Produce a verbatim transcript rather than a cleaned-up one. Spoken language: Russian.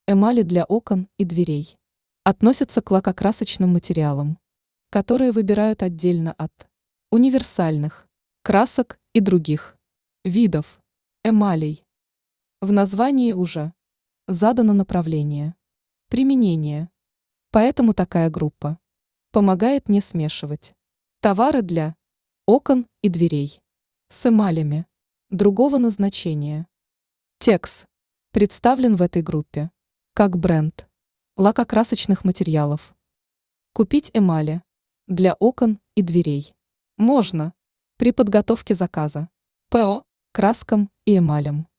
Эмали для окон и дверей относятся к лакокрасочным материалам, которые выбирают отдельно от универсальных красок и других видов эмалей. В названии уже задано направление применения, поэтому такая группа помогает не смешивать товары для окон и дверей с эмалями другого назначения. Текс представлен в этой группе как бренд лакокрасочных материалов. Купить эмали для окон и дверей можно при подготовке заказа ПО краскам и эмалям.